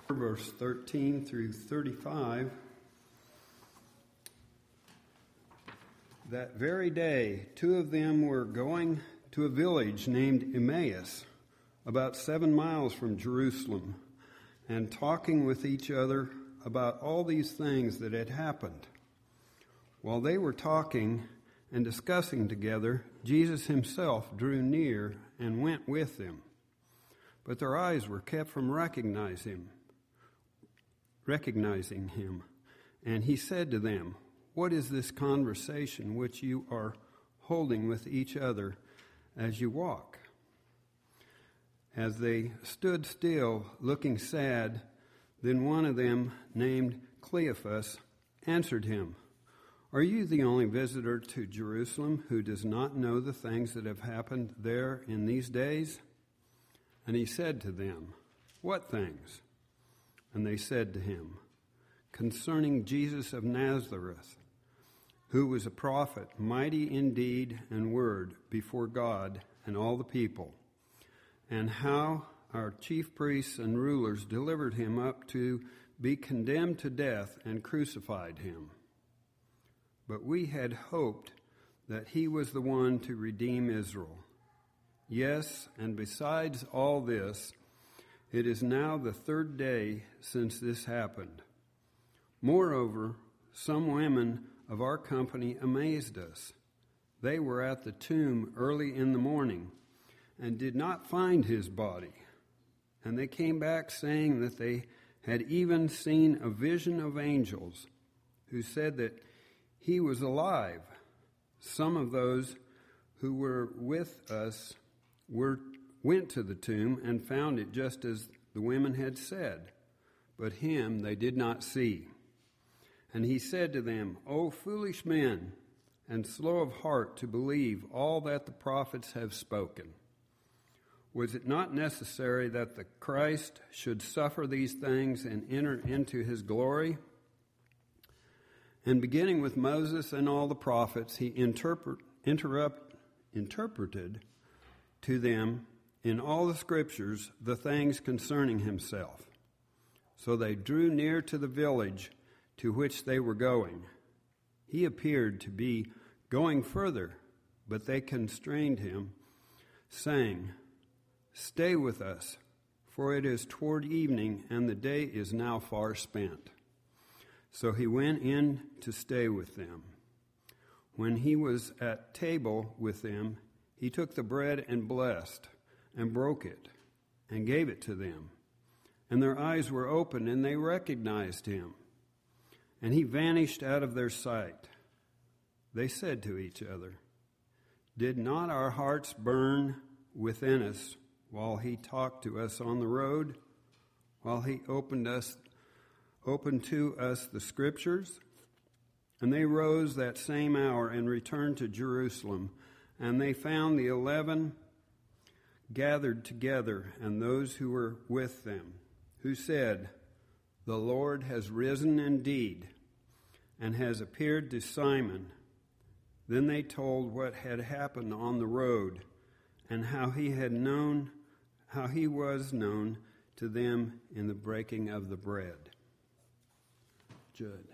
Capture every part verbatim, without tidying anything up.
Verse thirteen through thirty-five. That very day, two of them were going to a village named Emmaus, about seven miles from Jerusalem, and talking with each other about all these things that had happened. While they were talking and discussing together, Jesus himself drew near and went with them. But their eyes were kept from recognizing him. recognizing him. And he said to them, "What is this conversation which you are holding with each other as you walk?" As they stood still, looking sad, then one of them, named Cleophas, answered him, "Are you the only visitor to Jerusalem who does not know the things that have happened there in these days?" And he said to them, "What things?" And they said to him, "Concerning Jesus of Nazareth, who was a prophet, mighty in deed and word before God and all the people, and how our chief priests and rulers delivered him up to be condemned to death and crucified him. But we had hoped that he was the one to redeem Israel. Yes, and besides all this, it is now the third day since this happened. Moreover, some women of our company amazed us. They were at the tomb early in the morning and did not find his body. And they came back saying that they had even seen a vision of angels who said that he was alive. Some of those who were with us were went to the tomb and found it just as the women had said, but him they did not see. And he said to them, "O foolish men, and slow of heart to believe all that the prophets have spoken. Was it not necessary that the Christ should suffer these things and enter into his glory?" And beginning with Moses and all the prophets, he interpret, interrupt, interpreted to them in all the scriptures the things concerning himself. So they drew near to the village to which they were going. He appeared to be going further, but they constrained him, saying, "Stay with us, for it is toward evening, and the day is now far spent." So he went in to stay with them. When he was at table with them, he took the bread and blessed, and broke it, and gave it to them. And their eyes were opened, and they recognized him. And he vanished out of their sight. They said to each other, "Did not our hearts burn within us while he talked to us on the road, while he opened us, opened to us the scriptures?" And they rose that same hour and returned to Jerusalem, and they found the eleven gathered together, and those who were with them, who said, "The Lord has risen indeed, and has appeared to Simon." Then they told what had happened on the road, and how he had known, how he was known to them in the breaking of the bread. Judd.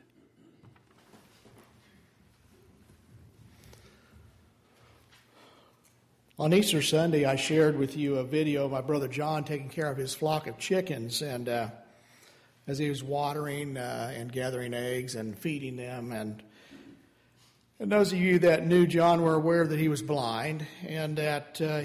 On Easter Sunday, I shared with you a video of my brother John taking care of his flock of chickens, and uh, as he was watering uh, and gathering eggs and feeding them. And, and those of you that knew John were aware that he was blind, and that uh,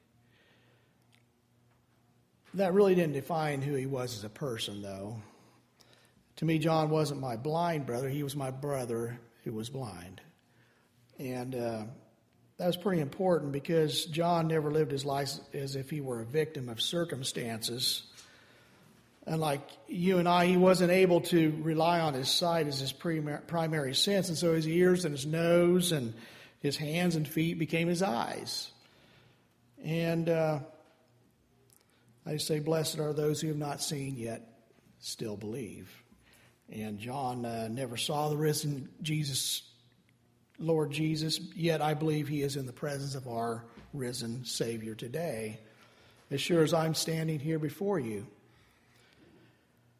that really didn't define who he was as a person, though. To me, John wasn't my blind brother. He was my brother who was blind. And uh, that was pretty important, because John never lived his life as if he were a victim of circumstances. And like you and I, he wasn't able to rely on his sight as his primary sense. And so his ears and his nose and his hands and feet became his eyes. And uh, I say, blessed are those who have not seen yet still believe. And John uh, never saw the risen Jesus, Lord Jesus, yet I believe he is in the presence of our risen Savior today, as sure as I'm standing here before you.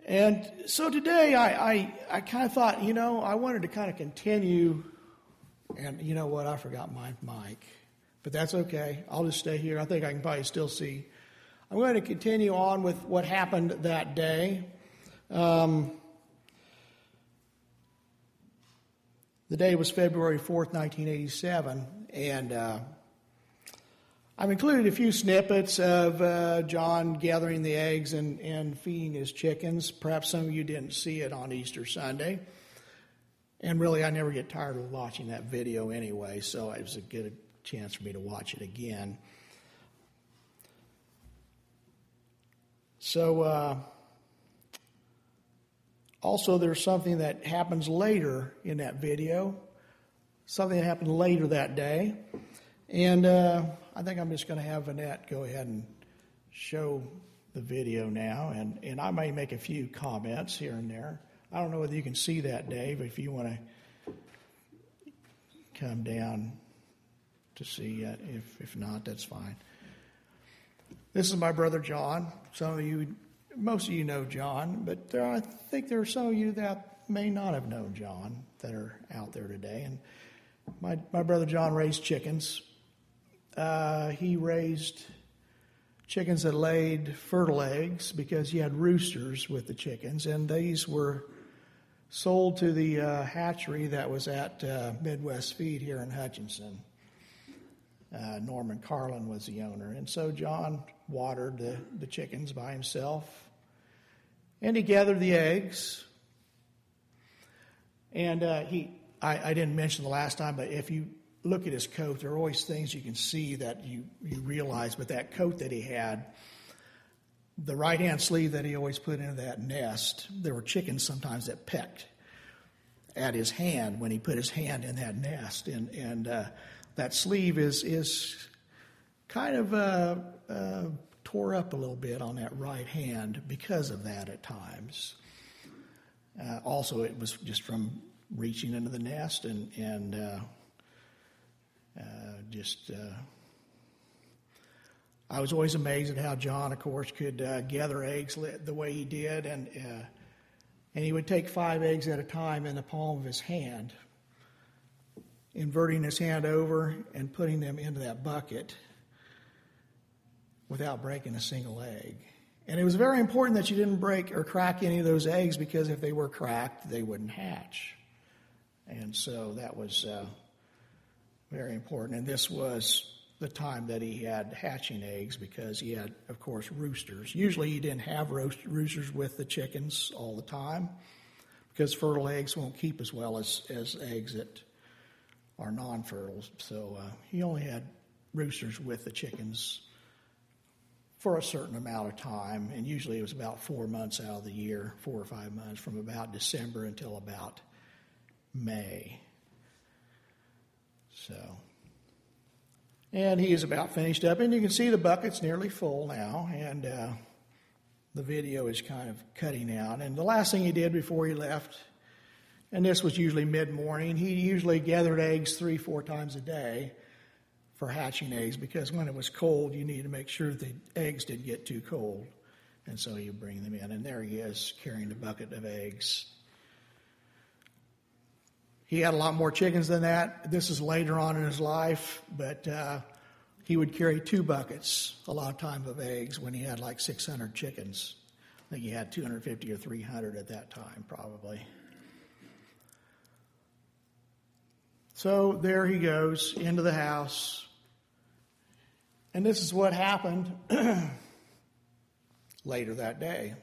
And so today I, I, I kind of thought, you know, I wanted to kind of continue, and you know what, I forgot my mic, but that's okay. I'll just stay here. I think I can probably still see. I'm going to continue on with what happened that day. Um, the day was February fourth, nineteen eighty-seven, and uh, I've included a few snippets of uh, John gathering the eggs and, and feeding his chickens. Perhaps some of you didn't see it on Easter Sunday. And really, I never get tired of watching that video anyway, so it was a good chance for me to watch it again. So, uh, also there's something that happens later in that video, something that happened later that day. And uh, I think I'm just going to have Annette go ahead and show the video now, and, and I may make a few comments here and there. I don't know whether you can see that, Dave, if you want to come down to see it. If, if not, that's fine. This is my brother John. Some of you, most of you know John, but there, I think there are some of you that may not have known John that are out there today. And my, my brother John raised chickens. Uh, he raised chickens that laid fertile eggs because he had roosters with the chickens, and these were sold to the uh, hatchery that was at uh, Midwest Feed here in Hutchinson. Uh, Norman Carlin was the owner, and so John watered the, the chickens by himself, and he gathered the eggs. And uh, he, I, I didn't mention the last time, but if you look at his coat, there are always things you can see that you, you realize, but that coat that he had, the right-hand sleeve that he always put into that nest, there were chickens sometimes that pecked at his hand when he put his hand in that nest. And, and uh, that sleeve is is kind of uh, uh, tore up a little bit on that right hand because of that at times. Uh, also, it was just from reaching into the nest and, and uh, uh, just... Uh, I was always amazed at how John, of course, could uh, gather eggs the way he did, and uh, and he would take five eggs at a time in the palm of his hand, inverting his hand over and putting them into that bucket without breaking a single egg. And it was very important that you didn't break or crack any of those eggs, because if they were cracked, they wouldn't hatch. And so that was uh, very important. And this was the time that he had hatching eggs, because he had, of course, roosters. Usually he didn't have roast, roosters with the chickens all the time, because fertile eggs won't keep as well as, as eggs that are non-fertile. So uh, he only had roosters with the chickens for a certain amount of time, and usually it was about four months out of the year, four or five months, from about December until about May. So... And he is about finished up, and you can see the bucket's nearly full now, and uh, the video is kind of cutting out. And the last thing he did before he left, and this was usually mid-morning, he usually gathered eggs three, four times a day for hatching eggs, because when it was cold, you needed to make sure the eggs didn't get too cold. And so you bring them in, and there he is carrying the bucket of eggs. He had a lot more chickens than that. This is later on in his life, but uh, he would carry two buckets a lot of time of eggs when he had like six hundred chickens. I think he had two hundred fifty or three hundred at that time, probably. So there he goes into the house. And this is what happened later that day.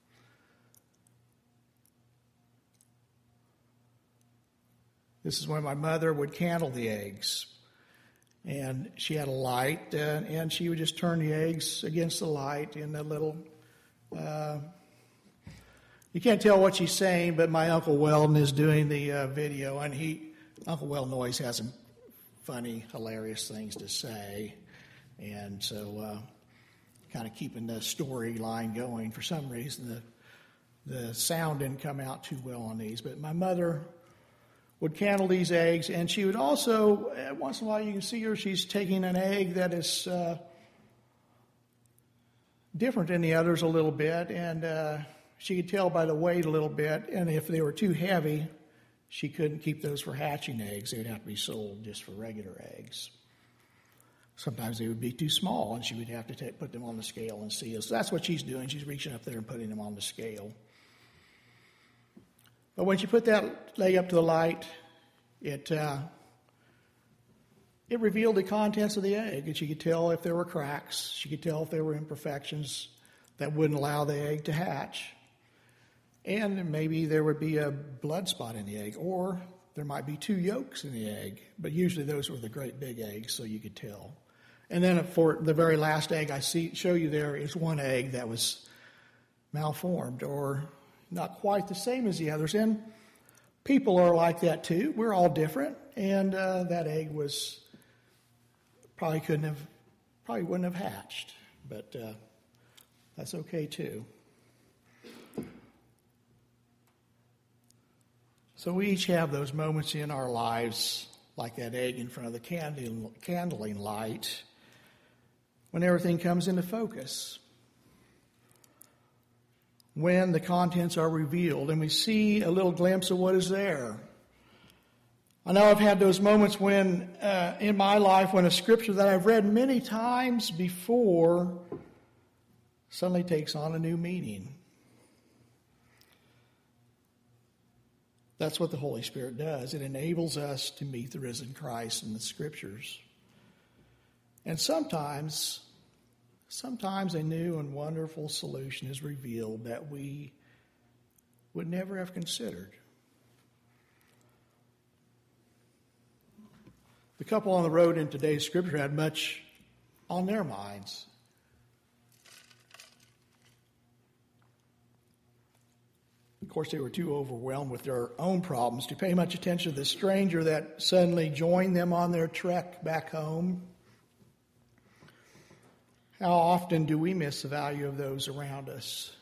This is when my mother would candle the eggs. And she had a light, uh, and she would just turn the eggs against the light in the little... Uh, you can't tell what she's saying, but my Uncle Weldon is doing the uh, video, and he, Uncle Weldon always has some funny, hilarious things to say. And so uh, kind of keeping the storyline going. For some reason, the, the sound didn't come out too well on these. But my mother would candle these eggs, and she would also, once in a while you can see her, she's taking an egg that is uh, different than the others a little bit, and uh, she could tell by the weight a little bit, and if they were too heavy, she couldn't keep those for hatching eggs. They would have to be sold just for regular eggs. Sometimes they would be too small, and she would have to take, put them on the scale and see. So that's what she's doing. She's reaching up there and putting them on the scale. But when she put that leg up to the light, it uh, it revealed the contents of the egg, and she could tell if there were cracks. She could tell if there were imperfections that wouldn't allow the egg to hatch. And maybe there would be a blood spot in the egg, or there might be two yolks in the egg. But usually those were the great big eggs, so you could tell. And then for the very last egg I see show you there is one egg that was malformed or not quite the same as the others. And people are like that too. We're all different. And uh, that egg was probably couldn't have, probably wouldn't have hatched. But uh, that's okay too. So we each have those moments in our lives, like that egg in front of the candle, candling light, when everything comes into focus. When the contents are revealed and we see a little glimpse of what is there. I know I've had those moments when, uh, in my life, when a scripture that I've read many times before suddenly takes on a new meaning. That's what the Holy Spirit does. It enables us to meet the risen Christ in the Scriptures. And sometimes, sometimes a new and wonderful solution is revealed that we would never have considered. The couple on the road in today's Scripture had much on their minds. Of course, they were too overwhelmed with their own problems to pay much attention to the stranger that suddenly joined them on their trek back home. How often do we miss the value of those around us?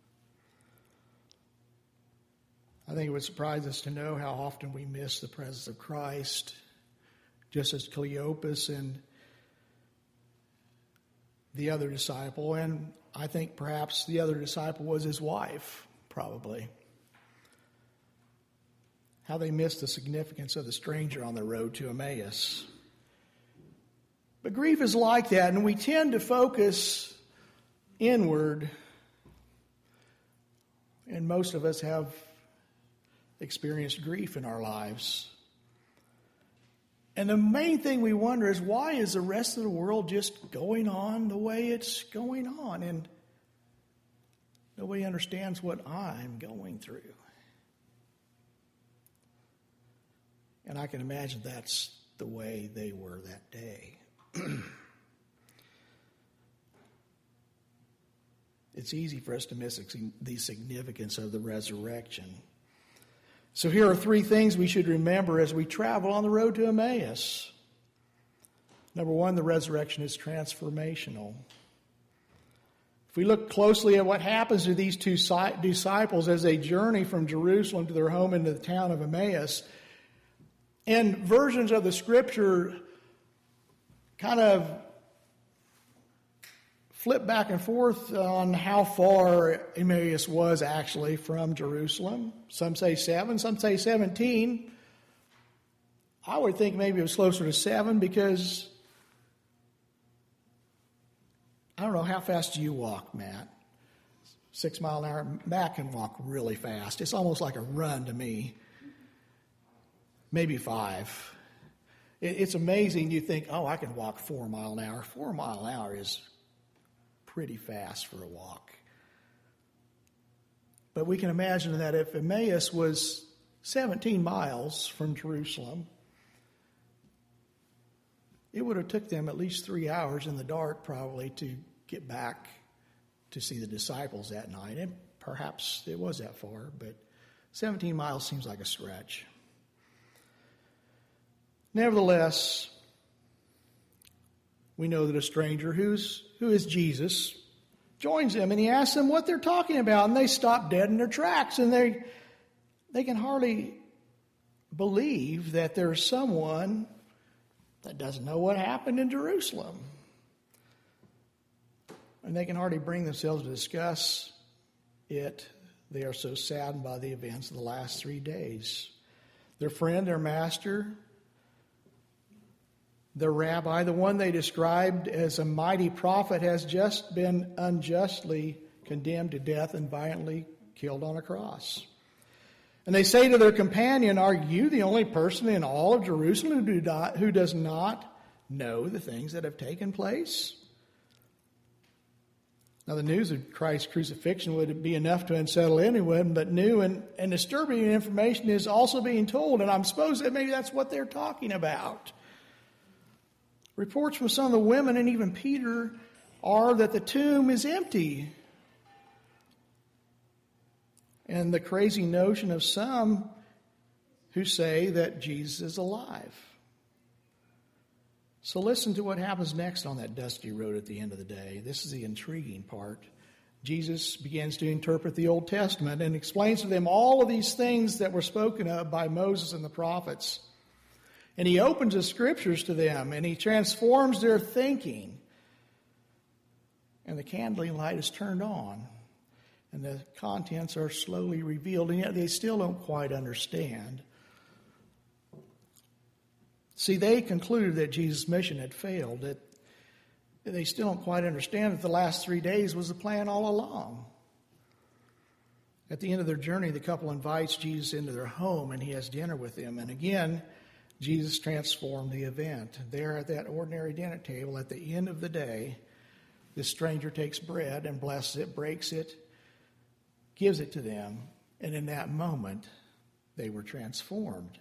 I think it would surprise us to know how often we miss the presence of Christ, just as Cleopas and the other disciple, and I think perhaps the other disciple was his wife, probably. How they missed the significance of the stranger on the road to Emmaus. But grief is like that, and we tend to focus inward, and most of us have experienced grief in our lives. And the main thing we wonder is, why is the rest of the world just going on the way it's going on? And nobody understands what I'm going through. And I can imagine that's the way they were that day. It's easy for us to miss the significance of the resurrection. So here are three things we should remember as we travel on the road to Emmaus. Number one, the resurrection is transformational. If we look closely at what happens to these two disciples as they journey from Jerusalem to their home into the town of Emmaus, and versions of the Scripture kind of flip back and forth on how far Emmaus was actually from Jerusalem. Some say seven, some say seventeen. I would think maybe it was closer to seven because I don't know, how fast do you walk, Matt? Six mile an hour. Matt can walk really fast. It's almost like a run to me. Maybe five. It's amazing. You think, oh, I can walk four mile an hour. Four mile an hour is pretty fast for a walk. But we can imagine that if Emmaus was seventeen miles from Jerusalem, it would have took them at least three hours in the dark probably to get back to see the disciples that night. And perhaps it was that far, but seventeen miles seems like a stretch. Nevertheless, we know that a stranger who's who is Jesus joins them, and he asks them what they're talking about, and they stop dead in their tracks, and they they can hardly believe that there's someone that doesn't know what happened in Jerusalem. And they can hardly bring themselves to discuss it They are so saddened by the events of the last three days. Their friend, their master, their rabbi, the one they described as a mighty prophet, has just been unjustly condemned to death and violently killed on a cross. And they say to their companion, "Are you the only person in all of Jerusalem who, do not, who does not know the things that have taken place?" Now, the news of Christ's crucifixion would be enough to unsettle anyone, but new and, and disturbing information is also being told, and I'm supposed that maybe that's what they're talking about. Reports from some of the women and even Peter are that the tomb is empty. And the crazy notion of some who say that Jesus is alive. So listen to what happens next on that dusty road at the end of the day. This is the intriguing part. Jesus begins to interpret the Old Testament and explains to them all of these things that were spoken of by Moses and the prophets. And he opens the scriptures to them, and he transforms their thinking. And the candling light is turned on, and the contents are slowly revealed, and yet they still don't quite understand. See, they concluded that Jesus' mission had failed, that they still don't quite understand that the last three days was the plan all along. At the end of their journey, the couple invites Jesus into their home, and he has dinner with them. And again, Jesus transformed the event. There at that ordinary dinner table, at the end of the day, this stranger takes bread and blesses it, breaks it, gives it to them, and in that moment, they were transformed.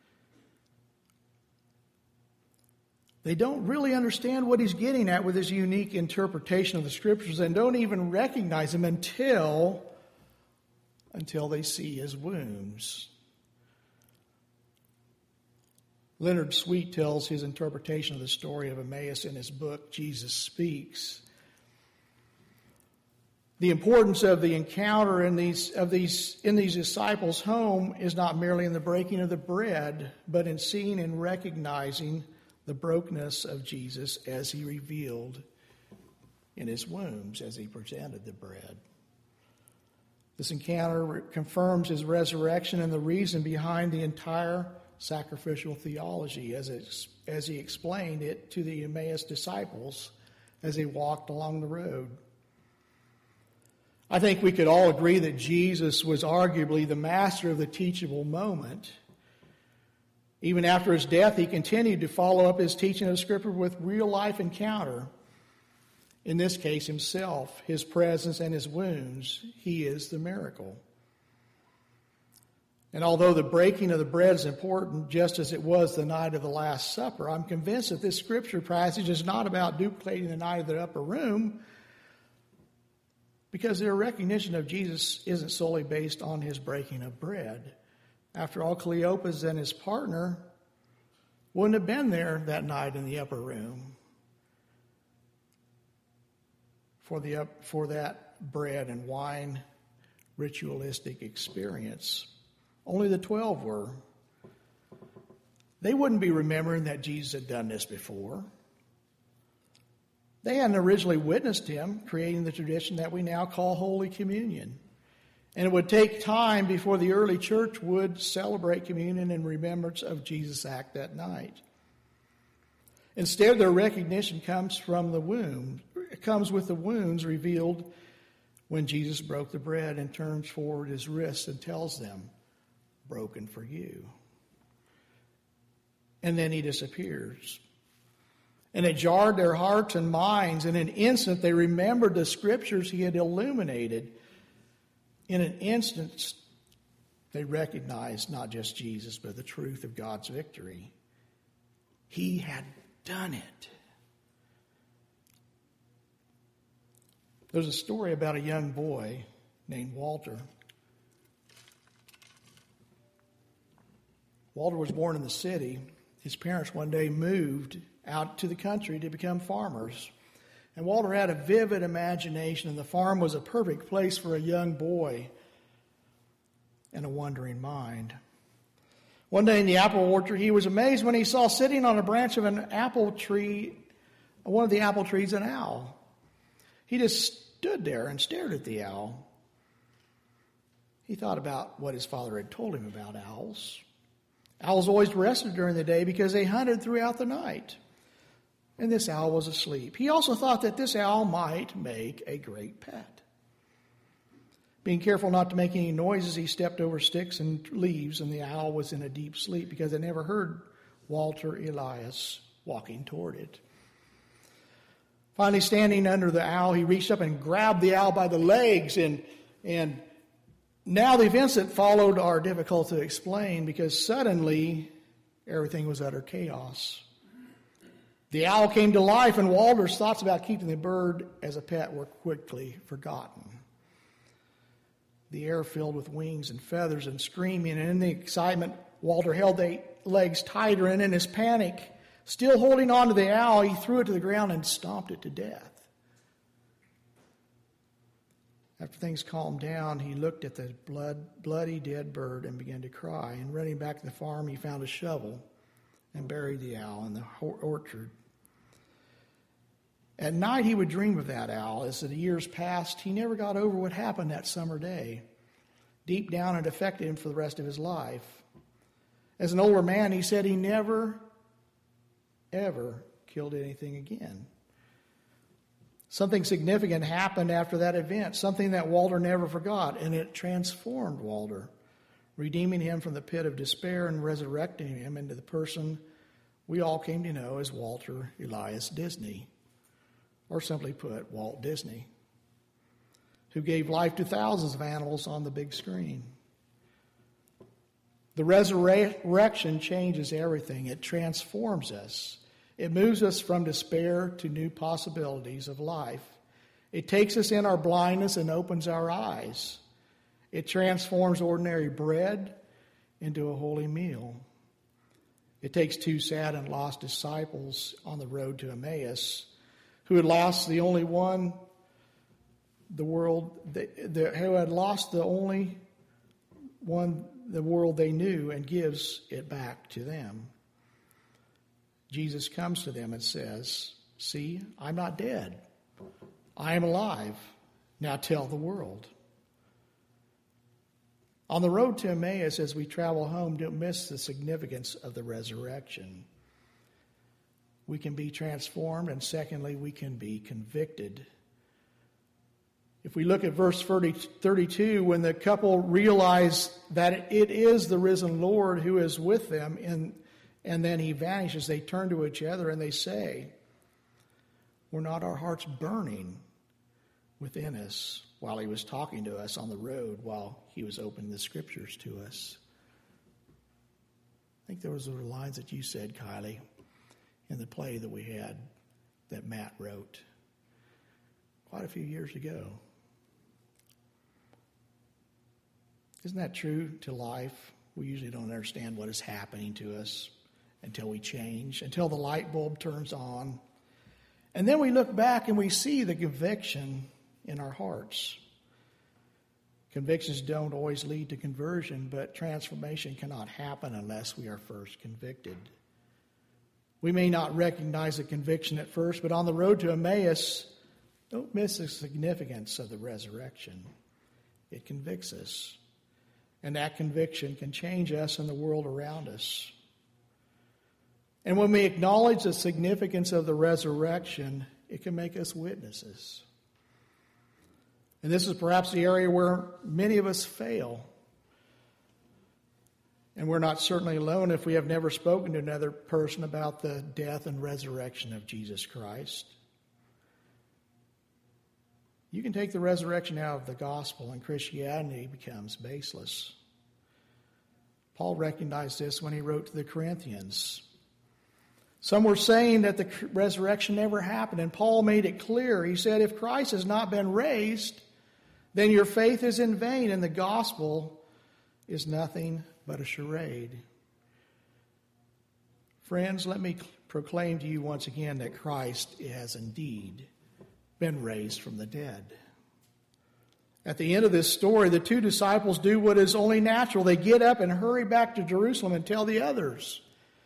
They don't really understand what he's getting at with his unique interpretation of the scriptures and don't even recognize him until, until they see his wounds. Leonard Sweet tells his interpretation of the story of Emmaus in his book, Jesus Speaks. The importance of the encounter in these, of these, in these disciples' home is not merely in the breaking of the bread, but in seeing and recognizing the brokenness of Jesus as he revealed in his wounds as he presented the bread. This encounter confirms his resurrection and the reason behind the entire sacrificial theology as, it, as he explained it to the Emmaus disciples as they walked along the road. I think we could all agree that Jesus was arguably the master of the teachable moment. Even after his death, he continued to follow up his teaching of Scripture with real-life encounter. In this case, himself, his presence, and his wounds. He is the miracle. And although the breaking of the bread is important, just as it was the night of the Last Supper, I'm convinced that this Scripture passage is not about duplicating the night of the upper room, because their recognition of Jesus isn't solely based on his breaking of bread. After all, Cleopas and his partner wouldn't have been there that night in the upper room for the up, for that bread and wine ritualistic experience. Only the twelve were. They wouldn't be remembering that Jesus had done this before. They hadn't originally witnessed him creating the tradition that we now call Holy Communion. And it would take time before the early church would celebrate communion in remembrance of Jesus' act that night. Instead, their recognition comes from the wound. It comes with the wounds revealed when Jesus broke the bread and turns forward his wrists and tells them, "Broken for you." And then he disappears. And it jarred their hearts and minds. In an instant, they remembered the scriptures he had illuminated. In an instant, they recognized not just Jesus, but the truth of God's victory. He had done it. There's a story about a young boy named Walter. Walter was born in the city. His parents one day moved out to the country to become farmers. And Walter had a vivid imagination, and the farm was a perfect place for a young boy and a wandering mind. One day in the apple orchard, he was amazed when he saw sitting on a branch of an apple tree, one of the apple trees, an owl. He just stood there and stared at the owl. He thought about what his father had told him about owls. Owls always rested during the day because they hunted throughout the night. And this owl was asleep. He also thought that this owl might make a great pet. Being careful not to make any noises, he stepped over sticks and leaves, and the owl was in a deep sleep because it never heard Walter Elias walking toward it. Finally, standing under the owl, he reached up and grabbed the owl by the legs. And, and now the events that followed are difficult to explain because suddenly everything was utter chaos. The owl came to life, and Walter's thoughts about keeping the bird as a pet were quickly forgotten. The air filled with wings and feathers and screaming, and in the excitement, Walter held the legs tighter, and in his panic, still holding on to the owl, he threw it to the ground and stomped it to death. After things calmed down, he looked at the blood, bloody dead bird and began to cry. And running back to the farm, he found a shovel and buried the owl in the orchard. At night, he would dream of that owl. As the years passed, he never got over what happened that summer day. Deep down, it affected him for the rest of his life. As an older man, he said he never, ever killed anything again. Something significant happened after that event, something that Walter never forgot, and it transformed Walter, redeeming him from the pit of despair and resurrecting him into the person we all came to know as Walter Elias Disney, or simply put, Walt Disney, who gave life to thousands of animals on the big screen. The resurrection changes everything. It transforms us. It moves us from despair to new possibilities of life. It takes us in our blindness and opens our eyes. It transforms ordinary bread into a holy meal. It takes two sad and lost disciples on the road to Emmaus, who had lost the only one, the world, the, the, who had lost the only one, the world they knew, and gives it back to them. Jesus comes to them and says, "See, I'm not dead. I am alive. Now tell the world." On the road to Emmaus, as we travel home, don't miss the significance of the resurrection. We can be transformed, and secondly, we can be convicted. If we look at verse thirty-two, when the couple realize that it is the risen Lord who is with them, and, and then he vanishes, they turn to each other and they say, "Were not our hearts burning within us while he was talking to us on the road, while he was opening the scriptures to us?" I think those were the lines that you said, Kylie, in the play that we had, that Matt wrote quite a few years ago. Isn't that true to life? We usually don't understand what is happening to us until we change, until the light bulb turns on. And then we look back and we see the conviction in our hearts. Convictions don't always lead to conversion, but transformation cannot happen unless we are first convicted. We may not recognize the conviction at first, but on the road to Emmaus, don't miss the significance of the resurrection. It convicts us. And that conviction can change us and the world around us. And when we acknowledge the significance of the resurrection, it can make us witnesses. And this is perhaps the area where many of us fail. And we're not certainly alone if we have never spoken to another person about the death and resurrection of Jesus Christ. You can take the resurrection out of the gospel and Christianity becomes baseless. Paul recognized this when he wrote to the Corinthians. Some were saying that the resurrection never happened, and Paul made it clear. He said, "If Christ has not been raised, then your faith is in vain, and the gospel is nothing but a charade." Friends, let me proclaim to you once again that Christ has indeed been raised from the dead. At the end of this story, the two disciples do what is only natural. They get up and hurry back to Jerusalem and tell the others.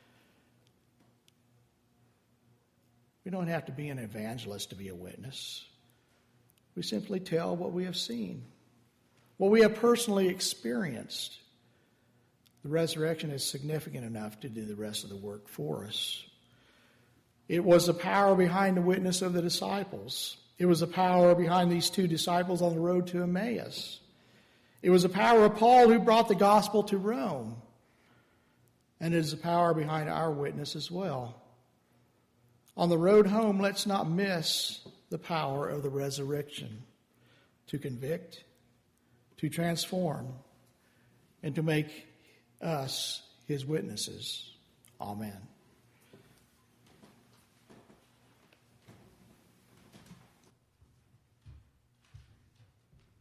We don't have to be an evangelist to be a witness. We simply tell what we have seen. what we have personally experienced, the resurrection is significant enough to do the rest of the work for us. It was the power behind the witness of the disciples. It was the power behind these two disciples on the road to Emmaus. It was the power of Paul who brought the gospel to Rome. And it is the power behind our witness as well. On the road home, let's not miss the power of the resurrection to convict, to transform, and to make us his witnesses. Amen.